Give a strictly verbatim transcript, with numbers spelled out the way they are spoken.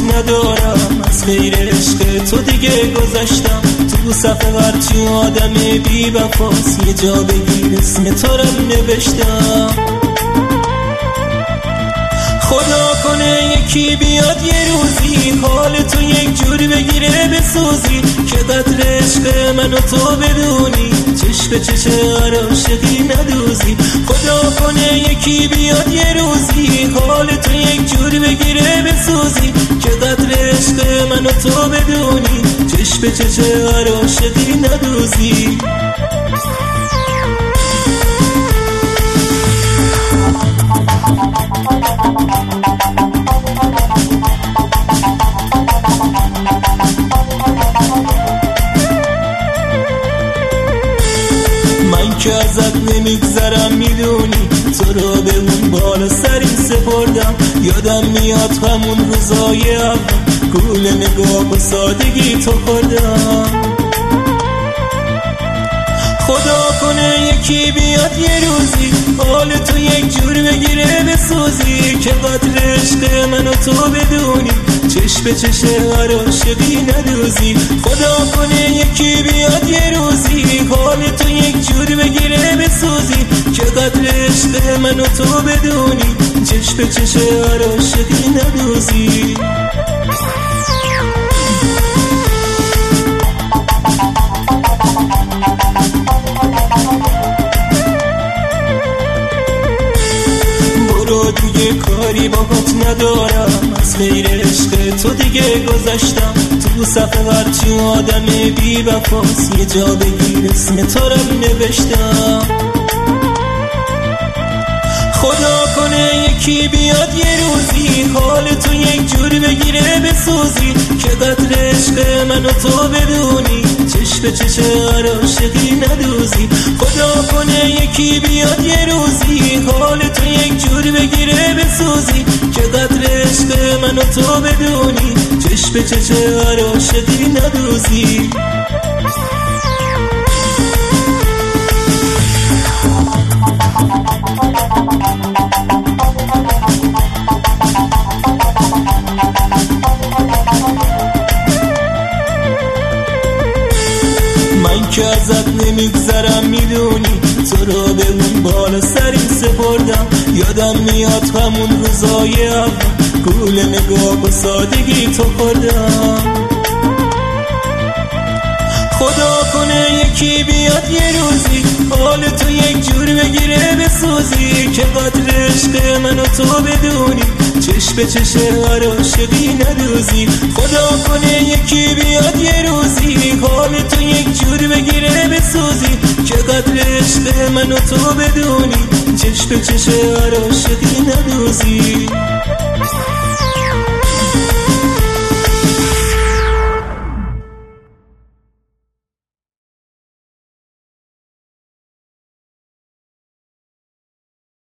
ندارم، از غیر عشق تو دیگه گذشتم. تو صفحه هرچی آدم بی وفاست یه جا بگیر اسم تو رو نوشتم. خدا کنه یکی بیاد یه روزی حال تو یک جور بگیره بسوزی، که قدر عشق من و تو بدونی، چشم به چشم عاشقی ندوزی. خدا کنه یکی بیاد یه روزی حال تو یک جور بگیره بسوزی، که قدر عشق من و تو بدونی، چشم به چشم عاشقی ندوزی. من که ازت نمیگذرم میدونی، تو رو به اون بالا سری سپردم. یادم میاد همون روزای اول گول نگاه و سادگی تو خوردم. خدا کنه یکی بیاد یه روزی حال تو یک جور بگیره بسوزی، که قدر عشق من و تو بدونی، چشم به چشم عاشقی ندوزی. خدا کنه یکی بیاد یه روزی حال تو یک جور بگیره بسوزی، که قدر عشق من و تو بدونی، چشم به چشم عاشقی ندوزی. دیگه کاری باهات ندارم، از غیر عشق تو دیگه گذشتم. تو صفحه هرچی آدم بی وفاست یه جا بگیر اسم تو رو نوشتم. خدا کنه یکی بیاد یه روزی حال تو یک جور بگیره بسوزی، که قدر عشق من و تو بدونی، چشم به چشم عاشقی ندوزی. خدا کنه یکی بیاد یه روزی حال تو یک جور بگیره بسوزی، که قدر عشق من و تو بدونی، چشم به چشم عاشقی ندوزی. من که ازت نمیگذرم میدونی، تو رو به اون بالا سری سپردم. یادم میاد همون روزای اول گول نگاه و سادگی تو خوردم. خدا کنه یکی بیاد یه روزی حال تو یک جور بگیره بسوزی، که قدر عشق من و تو بدونی، چشم به چشم عاشقی ندوزی. خدا کنه یکی بیاد یه روزی حال تو یک جور بگیره بسوزی، که قدر عشق من و تو بدونی، چشم به چشم عاشقی ندوزی.